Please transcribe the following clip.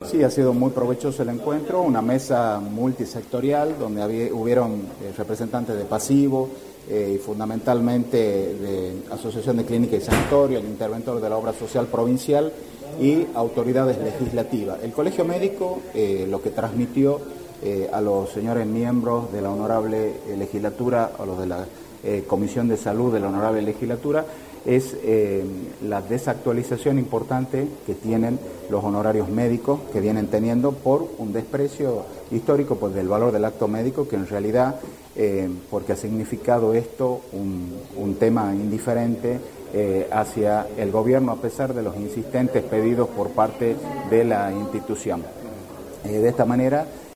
Sí, ha sido muy provechoso el encuentro, una mesa multisectorial donde hubieron representantes de Pasivo y fundamentalmente de Asociación de Clínica y Sanatorio, el interventor de la Obra Social Provincial y autoridades legislativas. El Colegio Médico lo que transmitió a los señores miembros de la Honorable Legislatura, a los de la Comisión de Salud de la Honorable Legislatura, es la desactualización importante que tienen los honorarios médicos que vienen teniendo por un desprecio histórico pues, del valor del acto médico, que en realidad, porque ha significado esto un tema indiferente hacia el gobierno, a pesar de los insistentes pedidos por parte de la institución. De esta manera,